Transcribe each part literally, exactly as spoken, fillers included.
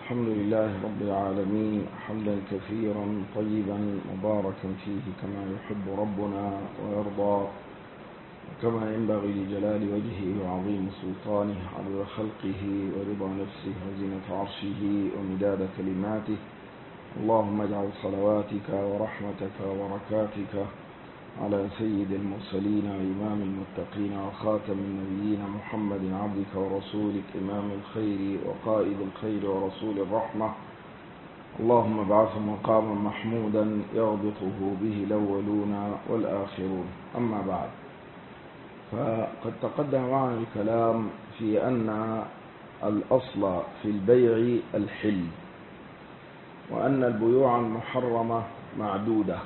الحمد لله رب العالمين حمدا كثيرا طيبا مباركا فيه كما يحب ربنا ويرضى، وكما ينبغي لجلال وجهه وعظيم سلطانه عدد خلقه ورضا نفسه وزنة عرشه ومداد كلماته. اللهم اجعل صلواتك ورحمتك وبركاتك على سيد المرسلين وإمام المتقين وخاتم النبيين محمد عبدك ورسولك إمام الخير وقائد الخير ورسول الرحمة. اللهم ابعثه مقاما محمودا يغبطه به الأولون والآخرون. أما بعد، فقد تقدم معنا الكلام في أن الأصل في البيع الحل، وأن البيوع المحرمة معدودة،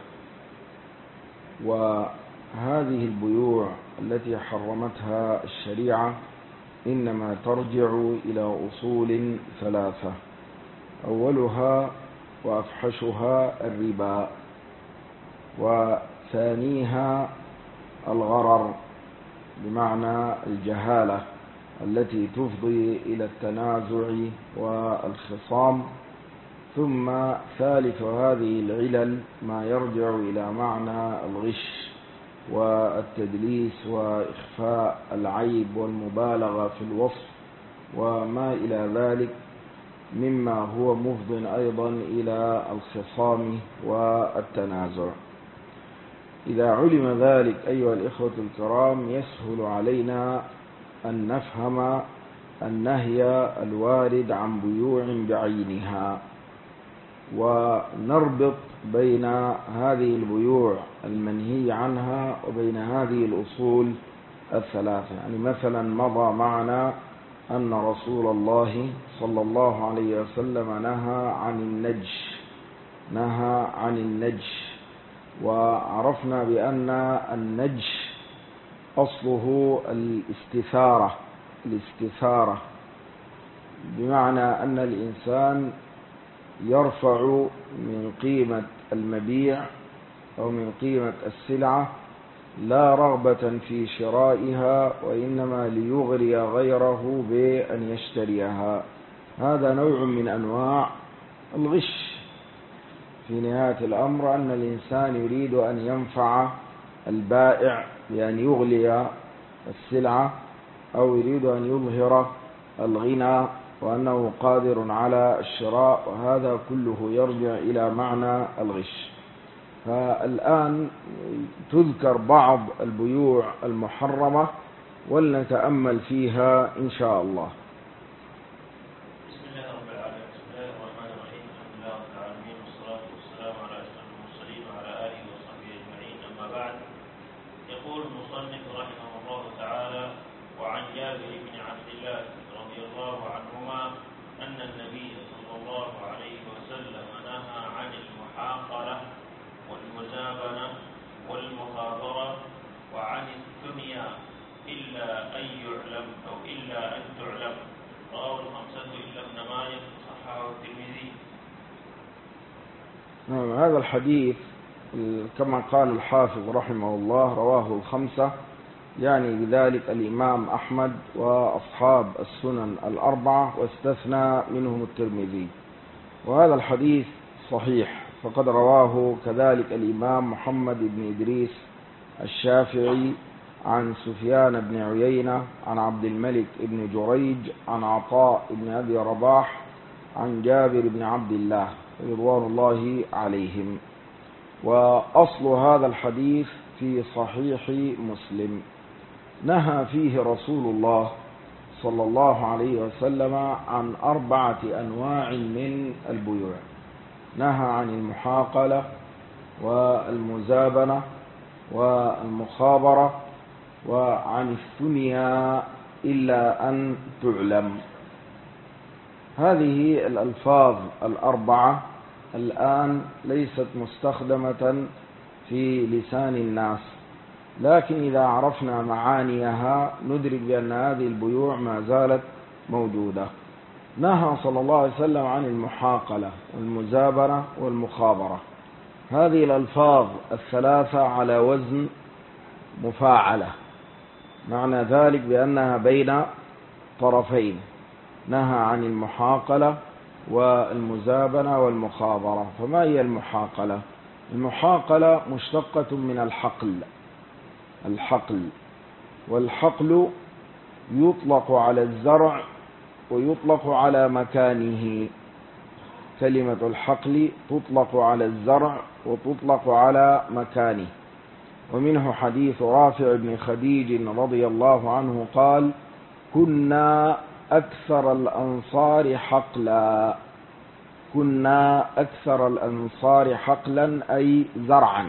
وهذه البيوع التي حرمتها الشريعة إنما ترجع إلى أصول ثلاثة: أولها وأفحشها الربا، وثانيها الغرر بمعنى الجهالة التي تفضي إلى التنازع والخصام، ثم ثالث هذه العلل ما يرجع إلى معنى الغش والتدليس وإخفاء العيب والمبالغة في الوصف وما إلى ذلك مما هو مفض أيضا إلى الخصام والتنازع. إذا علم ذلك أيها الإخوة الكرام يسهل علينا أن نفهم النهي الوارد عن بيوع بعينها، ونربط بين هذه البيوع المنهي عنها وبين هذه الأصول الثلاثة. يعني مثلا مضى معنا أن رسول الله صلى الله عليه وسلم نهى عن النجش نهى عن النجش وعرفنا بأن النجش أصله الاستثارة الاستثارة بمعنى أن الإنسان يرفع من قيمة المبيع أو من قيمة السلعة لا رغبة في شرائها، وإنما ليغري غيره بأن يشتريها. هذا نوع من أنواع الغش. في نهاية الأمر أن الإنسان يريد أن ينفع البائع بأن يغلي السلعة، أو يريد أن يظهر الغنى وأنه قادر على الشراء، وهذا كله يرجع إلى معنى الغش. فالآن تذكر بعض البيوع المحرمة ولنتأمل فيها إن شاء الله. بسم الله رب العالمين بسم الله الرحمن الرحيم الحمد لله رب العالمين والصلاة والسلام على أشرف المرسلين وعلى آله وصحبه أجمعين. أما بعد، يقول المصنف رحمه الله تعالى: وعن جابر بن عبد الله رضي الله عنهما أن النبي صلى الله عليه وسلم نهى عن المحاقلة والمزابنة والمخاضرة وعن الدنيا إلا أن يعلم أو إلا أن تعلم. رواه الخمسة إلا ابن ماجه وصححه الترمذي. نعم، هذا الحديث كما قال الحافظ رحمه الله رواه الخمسة، يعني بذلك الإمام أحمد وأصحاب السنن الأربعة، واستثنى منهم الترمذي. وهذا الحديث صحيح، فقد رواه كذلك الإمام محمد بن إدريس الشافعي عن سفيان بن عيينة عن عبد الملك بن جريج عن عطاء بن أبي رباح عن جابر بن عبد الله رضوان الله عليهم. وأصل هذا الحديث في صحيح مسلم، نهى فيه رسول الله صلى الله عليه وسلم عن أربعة أنواع من البيوع. نهى عن المحاقلة والمزابنة والمخابرة وعن الثنيا إلا أن تعلم. هذه الألفاظ الأربعة الآن ليست مستخدمة في لسان الناس، لكن إذا عرفنا معانيها ندرك بأن هذه البيوع ما زالت موجودة. نهى صلى الله عليه وسلم عن المحاقلة والمزابنة والمخابرة. هذه الألفاظ الثلاثة على وزن مفاعلة، معنى ذلك بأنها بين طرفين. نهى عن المحاقلة والمزابنة والمخابرة. فما هي المحاقلة؟ المحاقلة مشتقة من الحقل. الحقل والحقل يطلق على الزرع ويطلق على مكانه. كلمة الحقل تطلق على الزرع وتطلق على مكانه. ومنه حديث رافع بن خديج رضي الله عنه قال: كنا أكثر الأنصار حقلا. كنا أكثر الأنصار حقلا أي زرعا.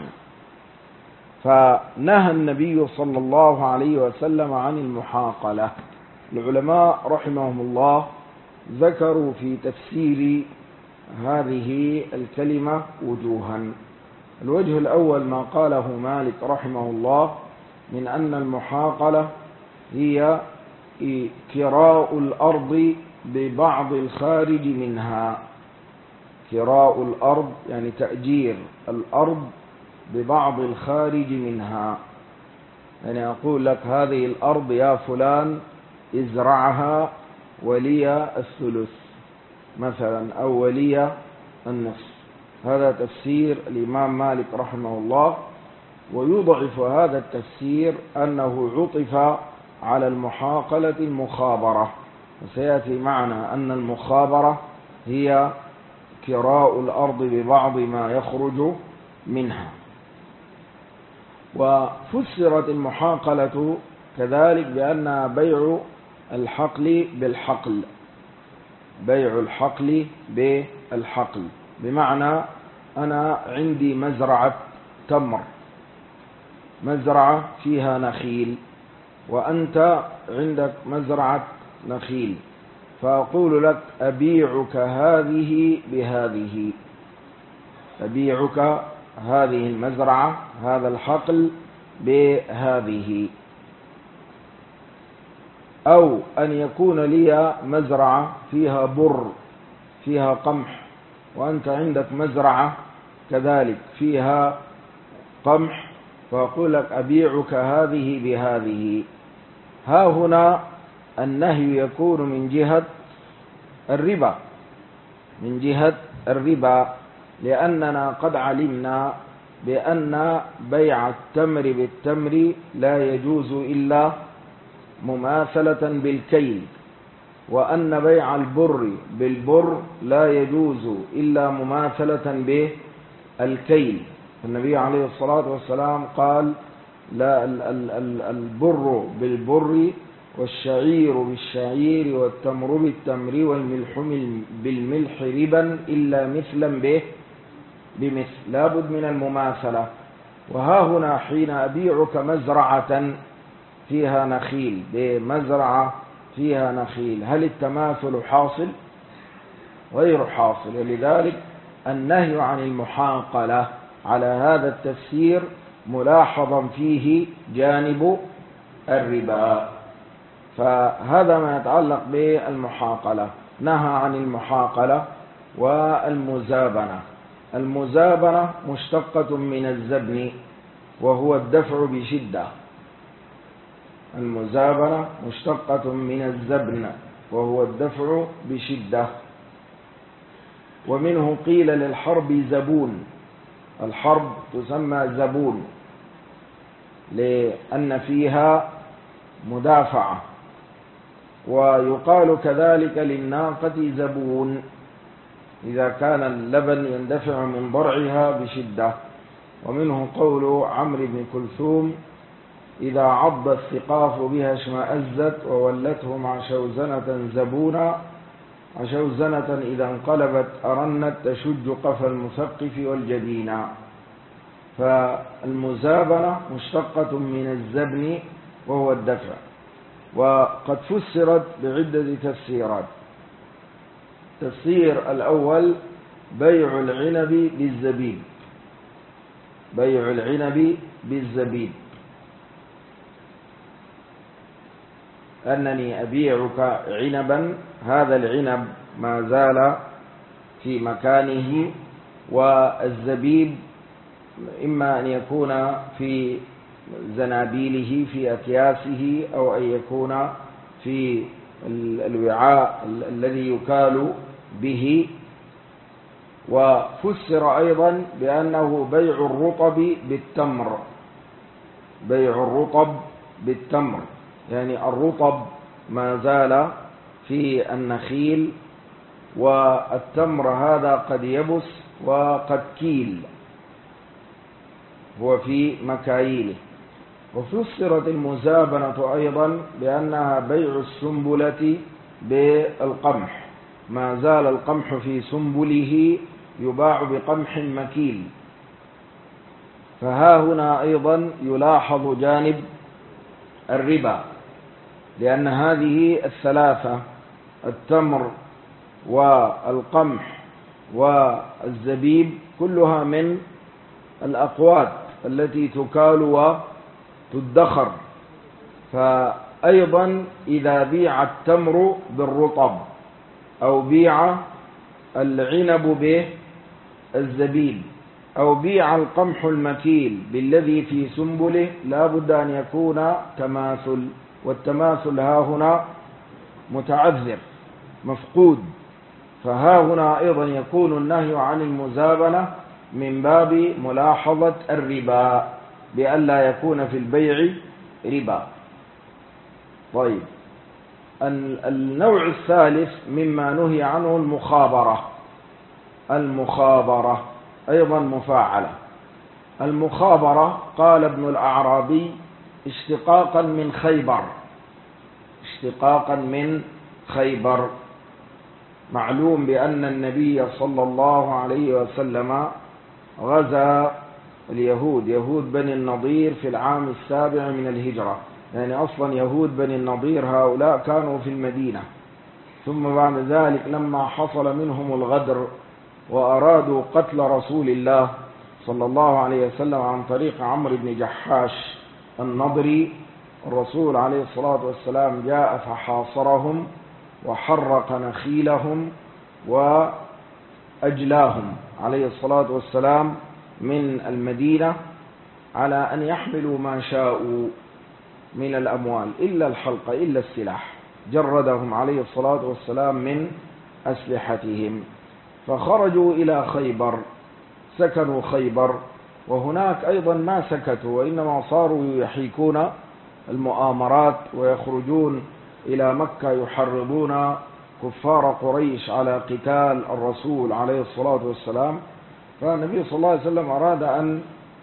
فنهى النبي صلى الله عليه وسلم عن المحاقلة. العلماء رحمهم الله ذكروا في تفسير هذه الكلمة وجوها. الوجه الأول ما قاله مالك رحمه الله من أن المحاقلة هي كراء الأرض ببعض الخارج منها. كراء الأرض يعني تأجير الأرض ببعض الخارج منها. يعني أقول لك هذه الأرض يا فلان ازرعها ولي الثلث مثلا أو ولي النصف. هذا تفسير الإمام مالك رحمه الله. ويضعف هذا التفسير أنه عطف على المحاقلة المخابرة، وسيأتي معنا أن المخابرة هي كراء الأرض ببعض ما يخرج منها. وفسرت المحاقلة كذلك بأنها بيع الحقل بالحقل. بيع الحقل بالحقل بمعنى أنا عندي مزرعة تمر، مزرعة فيها نخيل، وأنت عندك مزرعة نخيل، فأقول لك أبيعك هذه بهذه. أبيعك هذه المزرعة هذا الحقل بهذه. أو أن يكون لي مزرعة فيها بر فيها قمح، وأنت عندك مزرعة كذلك فيها قمح، فأقول لك أبيعك هذه بهذه. ها هنا النهي يكون من جهة الربا، من جهة الربا، لأننا قد علمنا بأن بيع التمر بالتمر لا يجوز إلا مماثلة بالكيل، وأن بيع البر بالبر لا يجوز إلا مماثلة بالكيل. النبي عليه الصلاة والسلام قال: لا البر بالبر والشعير بالشعير والتمر بالتمر والملح بالملح ربا إلا مثلا به بمثل. لا بد من المماثلة. وها هنا حين أبيعك مزرعة فيها نخيل بمزرعة فيها نخيل، هل التماثل حاصل؟ غير حاصل. ولذلك النهي عن المحاقلة على هذا التفسير ملاحظا فيه جانب الربا. فهذا ما يتعلق بالمحاقلة. نهى عن المحاقلة. والمزابنة، المزابنة مشتقة من الزبن وهو الدفع بشدة. المزابنة مشتقة من الزبن وهو الدفع بشدة. ومنه قيل للحرب زبون. الحرب تسمى زبون لأن فيها مدافعة. ويقال كذلك للناقة زبون إذا كان اللبن يندفع من ضرعها بشدة. ومنه قول عمرو بن كلثوم: إذا عض الثقاف بها اشمأزت وولته مع شوزنة زبونا، وشوزنة إذا انقلبت أرنت تشج قفا المثقف والجبينا. فالمزابنة مشتقة من الزبن وهو الدفع. وقد فسرت بعدة تفسيرات. التفسير الأول: بيع العنب بالزبيب. بيع العنب بالزبيب، أنني أبيعك عنبا، هذا العنب ما زال في مكانه، والزبيب إما أن يكون في زنابيله في أكياسه، أو أن يكون في الوعاء الذي يكال به. وفسر أيضا بأنه بيع الرطب بالتمر، بيع الرطب بالتمر، يعني الرطب ما زال في النخيل، والتمر هذا قد يبس وقد كيل، هو في مكاييله. وفسرت المزابنة أيضا بأنها بيع السنبلة بالقمح، ما زال القمح في سنبله يباع بقمح مكيل. فها هنا أيضا يلاحظ جانب الربا، لأن هذه الثلاثة التمر والقمح والزبيب كلها من الأقوات التي تكال وتدخر. فأيضا إذا بيع التمر بالرطب أو بيع العنب بالزبيب أو بيع القمح المكيل بالذي في سنبله لا بد أن يكون تماثل، والتماثل ها هنا متعذر مفقود. فها هنا أيضا يكون النهي عن المزابنة من باب ملاحظة الربا، بألا يكون في البيع ربا. طيب، النوع الثالث مما نهي عنه المخابرة. المخابرة أيضا مفاعلة. المخابرة قال ابن الأعرابي اشتقاقا من خيبر، اشتقاقا من خيبر. معلوم بأن النبي صلى الله عليه وسلم غزا اليهود، يهود بني النضير في العام السابع من الهجرة، يعني أصلا يهود بني النضير هؤلاء كانوا في المدينة، ثم بعد ذلك لما حصل منهم الغدر وأرادوا قتل رسول الله صلى الله عليه وسلم عن طريق عمرو بن جحاش النضري، الرسول عليه الصلاة والسلام جاء فحاصرهم وحرق نخيلهم وأجلاهم عليه الصلاة والسلام من المدينة على أن يحملوا ما شاءوا من الأموال إلا الحلق إلا السلاح، جردهم عليه الصلاة والسلام من أسلحتهم. فخرجوا إلى خيبر، سكنوا خيبر، وهناك أيضا ما سكتوا وإنما صاروا يحيكون المؤامرات ويخرجون إلى مكة يحرضون كفار قريش على قتال الرسول عليه الصلاة والسلام. فالنبي صلى الله عليه وسلم أراد أن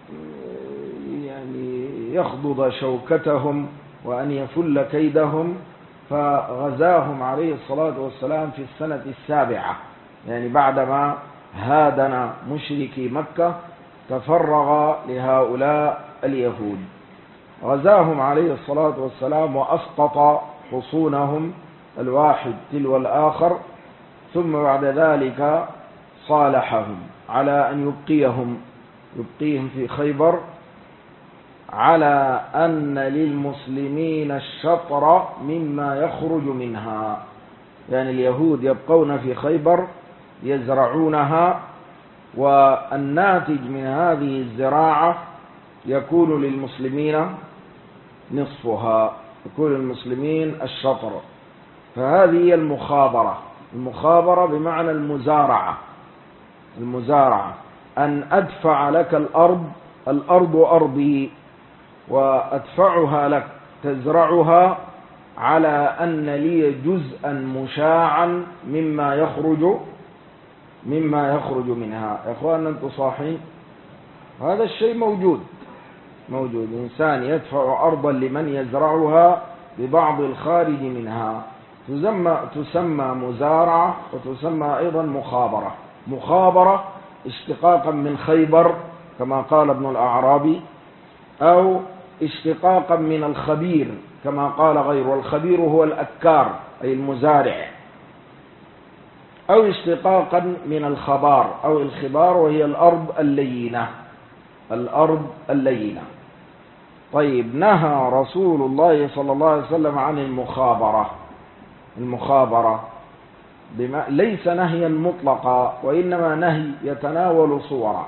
يعني يخضض شوكتهم وأن يفل كيدهم، فغزاهم عليه الصلاة والسلام في السنة السابعة، يعني بعدما هادن مشركي مكة تفرغ لهؤلاء اليهود، غزاهم عليه الصلاة والسلام وأسقط حصونهم الواحد تلو الآخر، ثم بعد ذلك صالحهم على أن يبقيهم يبقيهم في خيبر على أن للمسلمين الشطر مما يخرج منها، يعني اليهود يبقون في خيبر يزرعونها، والناتج من هذه الزراعة يكون للمسلمين نصفها، يكون للمسلمين الشطر. فهذه هي المخابرة. المخابرة بمعنى المزارعة، المزارعة أن أدفع لك الأرض، الأرض أرضي وأدفعها لك تزرعها على أن لي جزءا مشاعا مما يخرج مما يخرج منها. يا أخواننا أنتم صاحين؟ هذا الشيء موجود موجود إنسان يدفع أرضا لمن يزرعها ببعض الخارج منها، تسمى تسمى مزارعة وتسمى أيضا مخابرة. مخابرة اشتقاقا من خيبر كما قال ابن الأعرابي، أو اشتقاقا من الخبير كما قال غيره، والخبير هو الأكار أي المزارع، أو اشتقاقا من الخبار أو الخبار وهي الأرض اللينة، الأرض اللينة. طيب، نهى رسول الله صلى الله عليه وسلم عن المخابرة. المخابرة بما ليس نهيا مطلقا، وإنما نهي يتناول صورا.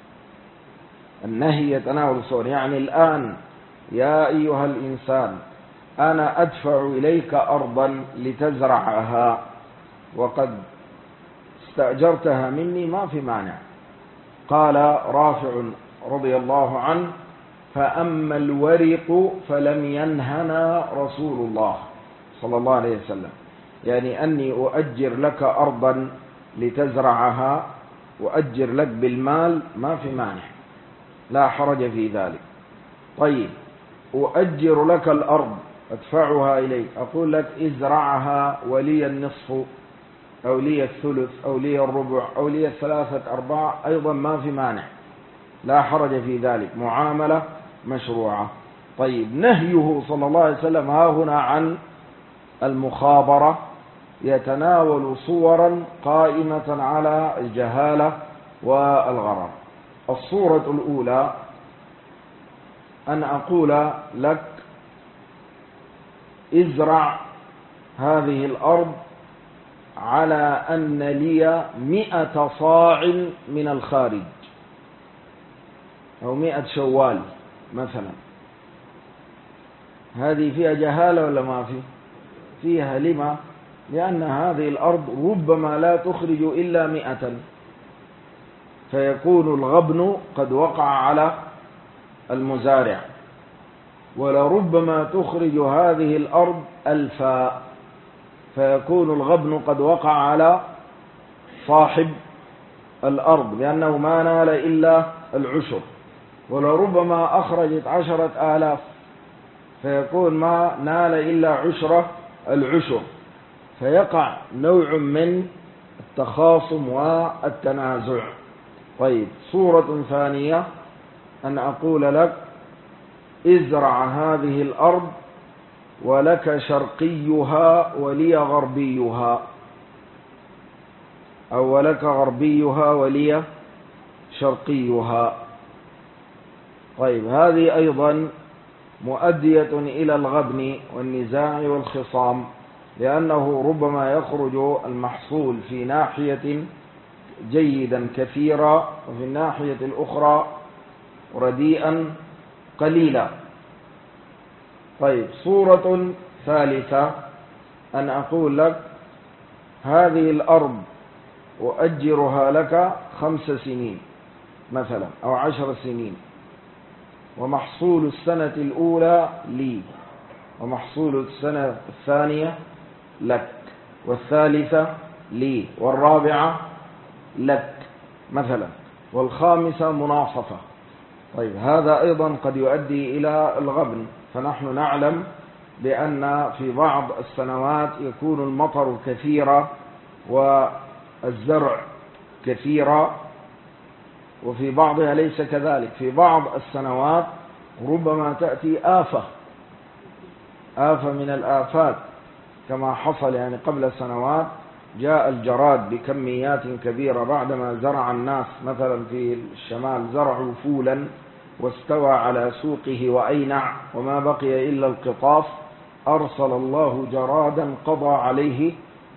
النهي يتناول صورا، يعني الآن يا أيها الإنسان أنا أدفع إليك أرضا لتزرعها، وقد استأجرتها مني ما في مانع. قال رافع رضي الله عنه: فأما الورق فلم ينهنا رسول الله صلى الله عليه وسلم، يعني أني أؤجر لك أرضا لتزرعها، أؤجر لك بالمال، ما في مانع، لا حرج في ذلك. طيب، أؤجر لك الأرض أدفعها إليك، أقول لك ازرعها ولي النصف أو لي الثلث أو لي الربع أو لي الثلاثة أرباع، أيضا ما في مانع، لا حرج في ذلك، معاملة مشروعة. طيب، نهيه صلى الله عليه وسلم ها هنا عن المخابرة يتناول صورا قائمة على الجهالة والغرر. الصورة الأولى أن أقول لك: ازرع هذه الأرض على أن لي مئة صاع من الخارج، أو مئة شوال مثلا. هذه فيها جهالة ولا ما في؟ فيها. لما؟ لأن هذه الأرض ربما لا تخرج إلا مئة، فيكون الغبن قد وقع على المزارع، ولربما تخرج هذه الأرض ألفا، فيكون الغبن قد وقع على صاحب الأرض لأنه ما نال إلا العشر، ولربما أخرجت عشرة آلاف، فيكون ما نال إلا عشرة العشر، فيقع نوع من التخاصم والتنازع. طيب، صورة ثانية أن أقول لك: ازرع هذه الأرض ولك شرقيها ولي غربيها، أو ولك غربيها ولي شرقيها. طيب، هذه أيضا مؤدية إلى الغبن والنزاع والخصام، لأنه ربما يخرج المحصول في ناحية جيدا كثيرا، وفي الناحية الأخرى رديئا قليلا. طيب، صورة ثالثة أن أقول لك: هذه الأرض أؤجرها لك خمس سنين مثلا أو عشر سنين، ومحصول السنة الأولى لي، ومحصول السنة الثانية لك، والثالثة لي، والرابعة لك مثلا، والخامسة مناصفة. طيب، هذا أيضا قد يؤدي إلى الغبن، فنحن نعلم بأن في بعض السنوات يكون المطر كثيرا والزرع كثيرا، وفي بعضها ليس كذلك. في بعض السنوات ربما تأتي آفة آفة من الآفات، كما حصل يعني قبل سنوات، جاء الجراد بكميات كبيرة بعدما زرع الناس مثلا في الشمال، زرعوا فولا واستوى على سوقه وأينع وما بقي إلا القطاف، أرسل الله جرادا قضى عليه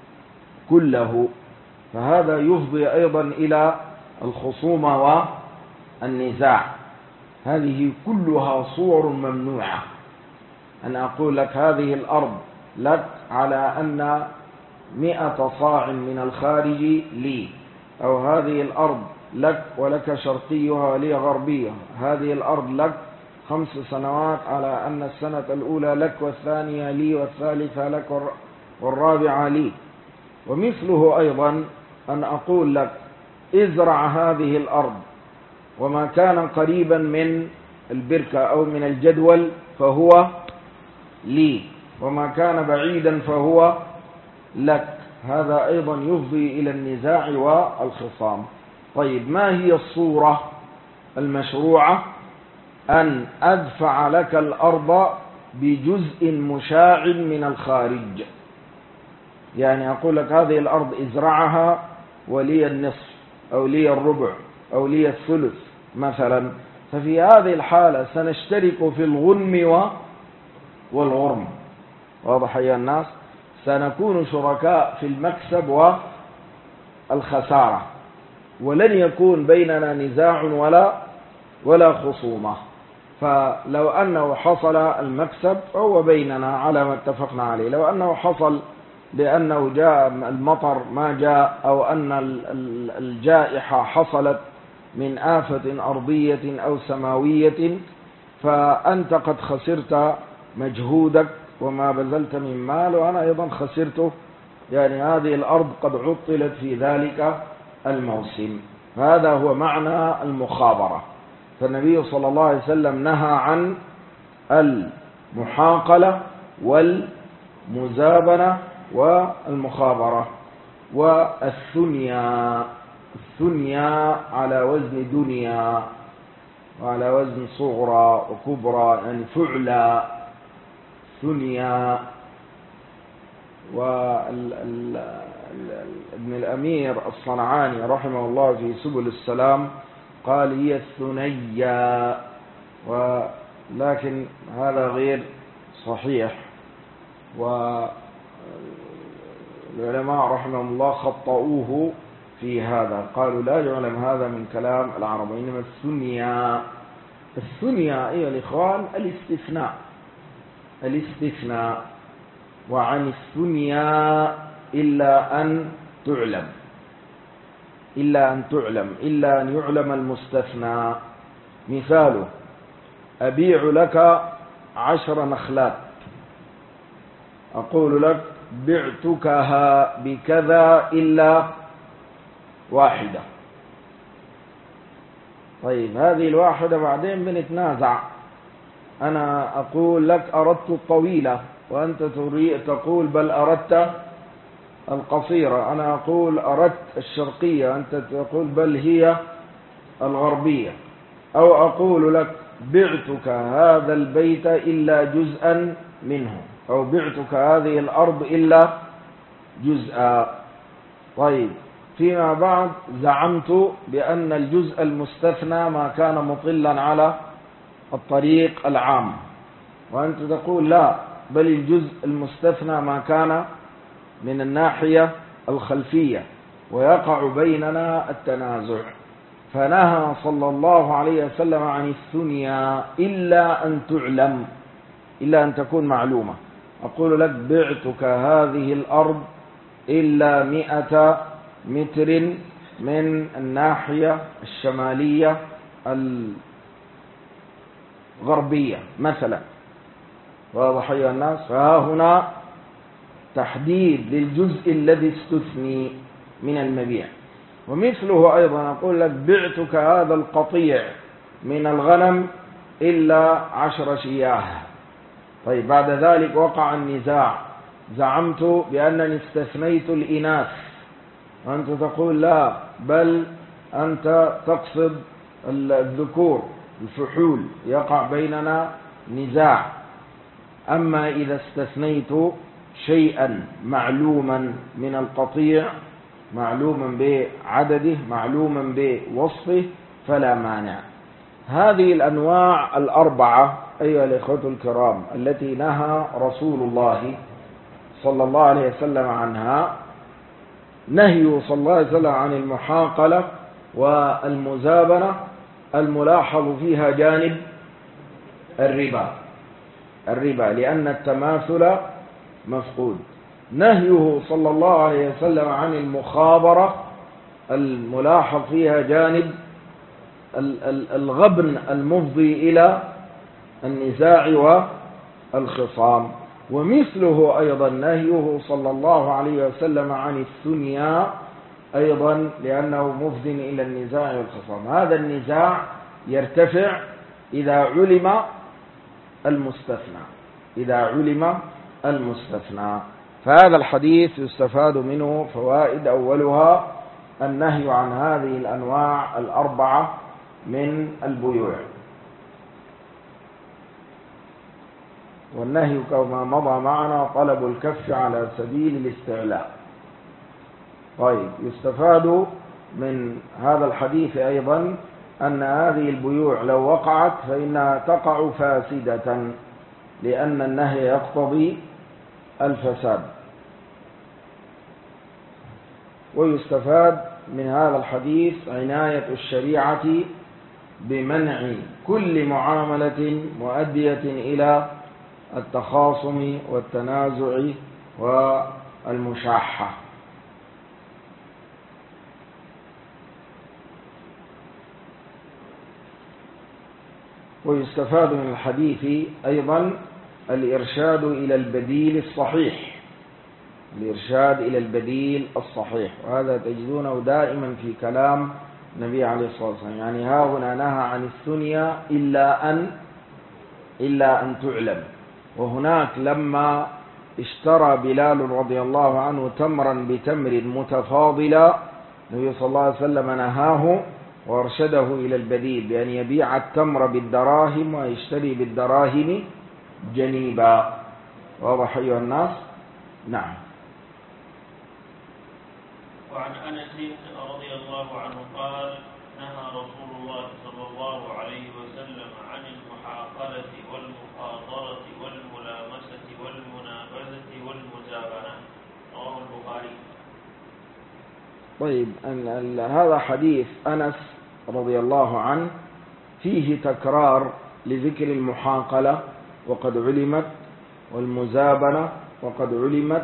كله. فهذا يفضي أيضا إلى الخصومة والنزاع. هذه كلها صور ممنوعة. أن أقول لك: هذه الأرض لك على أن مئة صاع من الخارج لي، أو هذه الأرض لك ولك شرقيها ولي غربيها، هذه الأرض لك خمس سنوات على أن السنة الأولى لك، والثانية لي، والثالثة لك، والرابعة لي. ومثله أيضا أن أقول لك: ازرع هذه الأرض، وما كان قريبا من البركة أو من الجدول فهو لي، وما كان بعيدا فهو لك. هذا أيضا يفضي إلى النزاع والخصام. طيب، ما هي الصورة المشروعة؟ أن أدفع لك الأرض بجزء مشاع من الخارج، يعني أقول لك: هذه الأرض ازرعها ولي النصف أو لي الربع أو لي الثلث مثلا. ففي هذه الحالة سنشترك في الغنم والغرم. واضح يا الناس؟ سنكون شركاء في المكسب والخسارة، ولن يكون بيننا نزاع ولا ولا خصومة. فلو أنه حصل المكسب فهو بيننا على ما اتفقنا عليه، لو أنه حصل بأنه جاء المطر ما جاء، أو أن الجائحة حصلت من آفة أرضية أو سماوية، فأنت قد خسرت مجهودك وما بذلت من مال، وأنا أيضا خسرته، يعني هذه الأرض قد عطلت في ذلك الموسم. هذا هو معنى المخابرة. فالنبي صلى الله عليه وسلم نهى عن المحاقلة والمزابنة والمخابرة. والثنيا، الثنيا على وزن دنيا وعلى وزن صغرى وكبرى، يعني فعلى ثنيا. وابن الأمير الصنعاني رحمه الله في سبل السلام قال هي الثنيا، ولكن هذا غير صحيح، والعلماء رحمهم الله خطأوه في هذا، قالوا لا يعلم هذا من كلام العرب، إنما الثنيا. الثنيا أيها الإخوان الاستثناء، الاستثناء. وعن الثنيا إلا أن تعلم، إلا أن تعلم، إلا أن يعلم المستثنى. مثاله: أبيع لك عشر نخلات، أقول لك بعتكها بكذا إلا واحدة. طيب هذه الواحدة بعدين بنتنازع، أنا أقول لك أردت الطويلة وأنت تقول بل أردت القصيرة، أنا أقول أردت الشرقية أنت تقول بل هي الغربية. أو أقول لك بعتك هذا البيت إلا جزءا منه، أو بعتك هذه الأرض إلا جزءا. طيب فيما بعد زعمت بأن الجزء المستثنى ما كان مطلا على الطريق العام، وأنت تقول لا، بل الجزء المستثنى ما كان من الناحية الخلفية، ويقع بيننا التنازع. فنهى صلى الله عليه وسلم عن الثنيا إلا أن تعلم، إلا أن تكون معلومة. أقول لك بعتك هذه الأرض إلا مئة متر من الناحية الشمالية الغربية مثلا، واضح أيها الناس؟ فها هنا تحديد للجزء الذي استثني من المبيع. ومثله أيضا أقول لك بعتك هذا القطيع من الغنم إلا عشر شياه. طيب بعد ذلك وقع النزاع، زعمت بأنني استثنيت الإناث، وأنت تقول لا، بل أنت تقصد الذكور الفحول، يقع بيننا نزاع. أما إذا استثنيت شيئا معلوما من القطيع، معلوما بعدده، معلوما بوصفه، فلا مانع. هذه الأنواع الأربعة أيها الإخوة الكرام التي نهى رسول الله صلى الله عليه وسلم عنها، نهي صلى الله عليه وسلم عن المحاقلة والمزابنة الملاحظ فيها جانب الربا، الربا لأن التماثل مفقود. نهيه صلى الله عليه وسلم عن المخابرة الملاحظ فيها جانب الغبن المفضي إلى النزاع والخصام. ومثله أيضا نهيه صلى الله عليه وسلم عن الثنيا أيضا لأنه مفض إلى النزاع والخصام. هذا النزاع يرتفع إذا علم المستثنى، إذا علم المستثنى. فهذا الحديث يستفاد منه فوائد، أولها النهي عن هذه الأنواع الأربعة من البيوع، والنهي كما مضى معنا طلب الكف على سبيل الاستعلاء. طيب يستفاد من هذا الحديث أيضا أن هذه البيوع لو وقعت فإنها تقع فاسدة، لأن النهي يقتضي الفساد. ويستفاد من هذا الحديث عناية الشريعة بمنع كل معاملة مؤدية إلى التخاصم والتنازع والمشاحة. ويستفاد من الحديث أيضا الإرشاد إلى البديل الصحيح، الإرشاد إلى البديل الصحيح، وهذا تجدونه دائما في كلام النبي عليه الصلاة والسلام. يعني ها هنا نهى عن الثنيا إلا أن إلا أن تعلم. وهناك لما اشترى بلال رضي الله عنه تمرا بتمر متفاضلا، النبي صلى الله عليه وسلم نهاه وارشده إلى البديل بأن يبيع التمر بالدراهم ويشتري بالدراهم جنيبا. واضح أيها الناس؟ نعم. وعن أنس رضي الله عنه قال نهى رسول الله صلى الله عليه وسلم عن المحاقلة والمخاطرة والملامسة والمنابذة والمزابنة. رواه البخاري. طيب، هذا حديث أنس رضي الله عنه فيه تكرار لذكر المحاقلة وقد علمت، والمزابنة وقد علمت،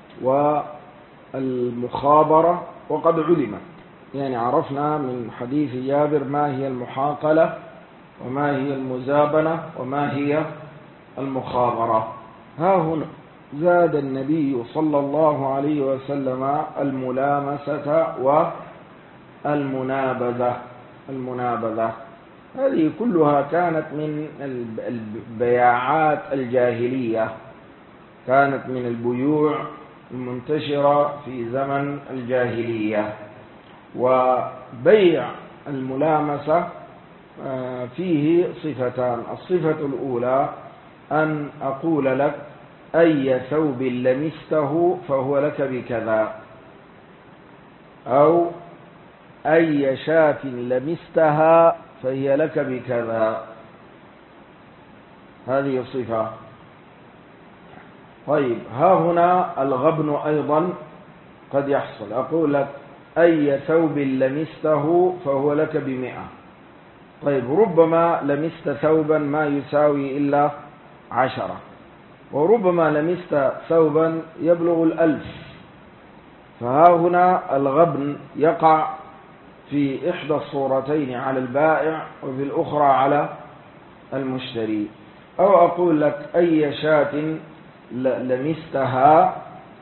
والمخابرة وقد علمت. يعني عرفنا من حديث جابر ما هي المحاقلة وما هي المزابنة وما هي المخابرة. ها هنا زاد النبي صلى الله عليه وسلم الملامسة والمنابذة. المنابذة هذه كلها كانت من البياعات الجاهلية، كانت من البيوع المنتشرة في زمن الجاهلية. وبيع الملامسة فيه صفتان. الصفة الأولى أن أقول لك أي ثوب لمسته فهو لك بكذا، أو أي شاة لمستها فهي لك بكذا، هذه صفة. طيب، ها هنا الغبن أيضا قد يحصل. أقول لك أي ثوب لمسته فهو لك بمئة. طيب، ربما لمست ثوبا ما يساوي إلا عشرة، وربما لمست ثوبا يبلغ الألف. فها هنا الغبن يقع في إحدى الصورتين على البائع وفي الأخرى على المشتري. أو أقول لك أي شاة لمستها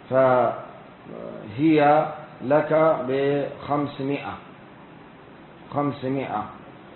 فهي لك بخمسمائة خمسمائة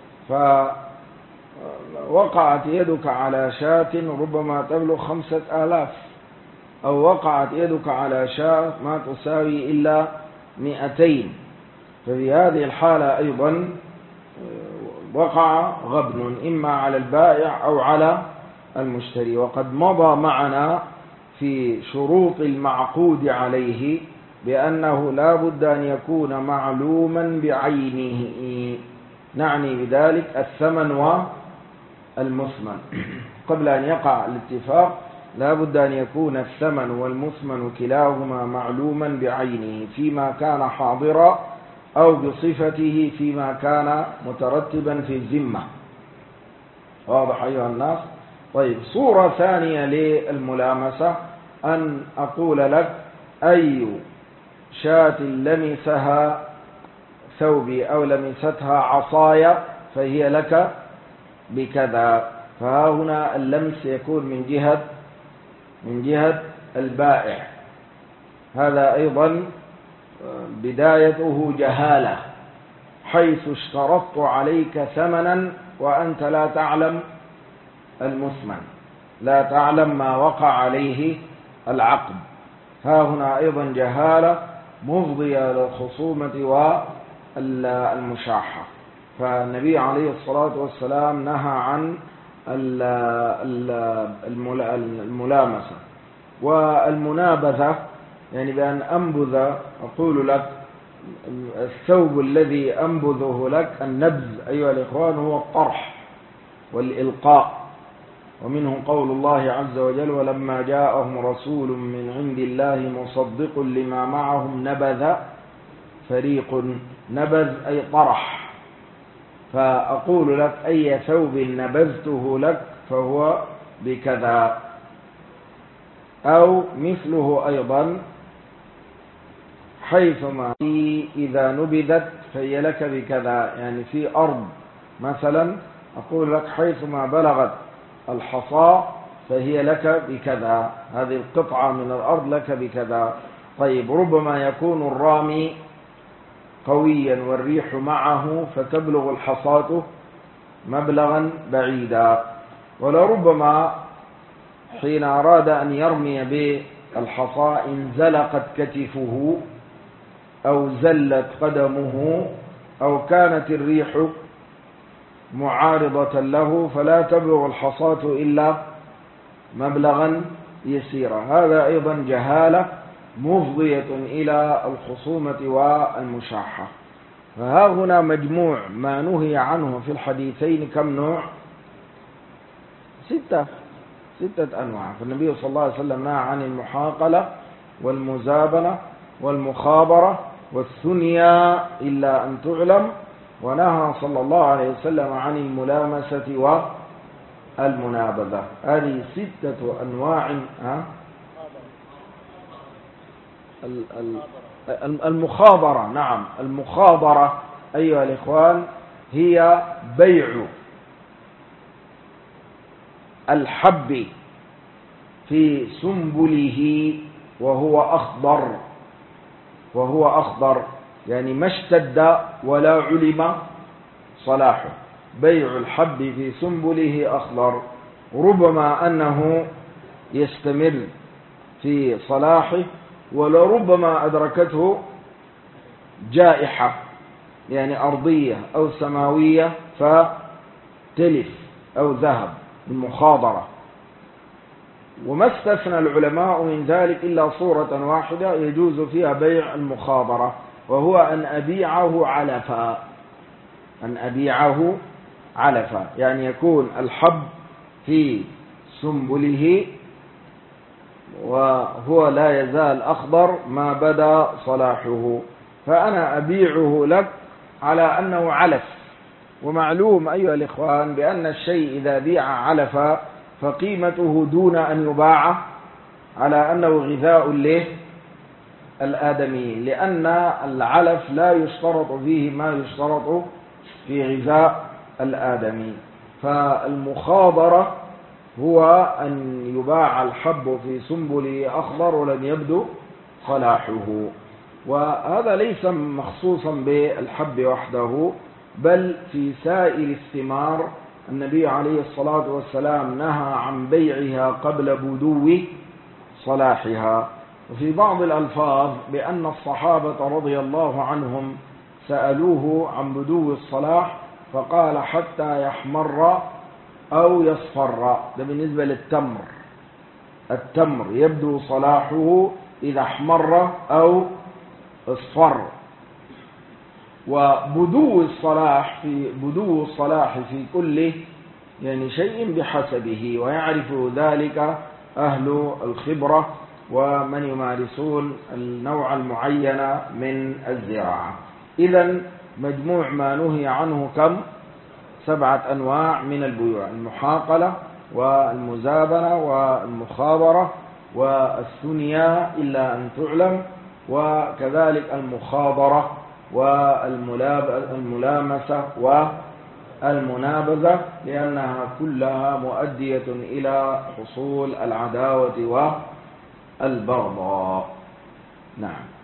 فوقعت يدك على شاة ربما تبلغ خمسة آلاف، أو وقعت يدك على شاة ما تساوي إلا مئتين، ففي هذه الحالة أيضا وقع غبن إما على البائع أو على المشتري. وقد مضى معنا في شروط المعقود عليه بأنه لا بد أن يكون معلوما بعينه، نعني بذلك الثمن والمثمن. قبل أن يقع الاتفاق لا بد أن يكون الثمن والمثمن كلاهما معلوما بعينه فيما كان حاضرا، أو بصفته فيما كان مترتبا في الذمة. واضح أيها الناس؟ طيب، صورة ثانية للملامسة أن أقول لك أي شاة لمسها ثوبي أو لمستها عصاي فهي لك بكذا. فها هنا اللمس يكون من جهة من جهة البائع. هذا أيضا بدايته جهالة، حيث اشترطت عليك ثمنا وأنت لا تعلم المثمن، لا تعلم ما وقع عليه العقد. ها هنا أيضا جهالة مفضية للخصومة والمشاحة. فالنبي عليه الصلاة والسلام نهى عن الملامسة والمنابذة، يعني بأن أنبذ، أقول لك الثوب الذي أنبذه لك، النبذ أيها الإخوان هو الطرح والإلقاء. ومنه قول الله عز وجل ولما جاءهم رسول من عند الله مصدق لما معهم نبذ فريق. نبذ أي طرح. فأقول لك أي ثوب نبذته لك فهو بكذا. أو مثله أيضا حيثما إذا نبذت فهي لك بكذا، يعني في أرض مثلا أقول لك حيثما بلغت الحصى فهي لك بكذا، هذه القطعة من الأرض لك بكذا. طيب ربما يكون الرامي قويا والريح معه فتبلغ الحصاة مبلغا بعيدا، ولربما حين أراد أن يرمي بالحصى انزلقت كتفه أو زلت قدمه أو كانت الريح معارضة له فلا تبلغ الحصاة إلا مبلغا يسيرا. هذا أيضا جهالة مفضية إلى الخصومة والمشاحة. فها هنا مجموع ما نهي عنه في الحديثين كم نوع؟ ستة ستة أنواع. فالنبي صلى الله عليه وسلم نهى عن المحاقلة والمزابنة والمخابرة والثنيا إلا أن تعلم، ونهى صلى الله عليه وسلم عن الملامسة والمنابذة. هذه ستة أنواع. ها؟ المخابرة، نعم المخابرة أيها الإخوان هي بيع الحب في سنبله وهو أخضر وهو أخضر يعني ما اشتد ولا علم صلاحه. بيع الحب في سنبله أخضر، ربما أنه يستمر في صلاحه ولربما أدركته جائحة يعني أرضية أو سماوية فتلف أو ذهب، المخاضرة. وما استثنى العلماء من ذلك إلا صورة واحدة يجوز فيها بيع المخاضرة، وهو أن أبيعه علفا، أن أبيعه علفا يعني يكون الحب في سنبله وهو لا يزال أخضر ما بدا صلاحه، فأنا أبيعه لك على أنه علف. ومعلوم أيها الإخوان بأن الشيء إذا بيع علفا فقيمته دون أن يباع على أنه غذاء له الآدمي، لأن العلف لا يشترط فيه ما يشترط في غذاء الآدمي. فالمخاضرة هو أن يباع الحب في سنبله أخضر ولم يبدو صلاحه. وهذا ليس مخصوصا بالحب وحده، بل في سائر الثمار النبي عليه الصلاة والسلام نهى عن بيعها قبل بدو صلاحها. وفي بعض الألفاظ بأن الصحابة رضي الله عنهم سألوه عن بدو الصلاح فقال حتى يحمر أو يصفر. ده بالنسبة للتمر، التمر يبدو صلاحه إذا احمر أو اصفر. وبدو الصلاح في بدو الصلاح في كل يعني شيء بحسبه، ويعرف ذلك أهل الخبرة ومن يمارسون النوع المعين من الزراعة. إذن مجموع ما نهي عنه كم؟ سبعة أنواع من البيوع: المحاقلة والمزابنة والمخابرة والثنيا إلا أن تعلم، وكذلك المخابرة والملامسة والمنابذة، لأنها كلها مؤدية إلى حصول العداوة والبغضاء. نعم.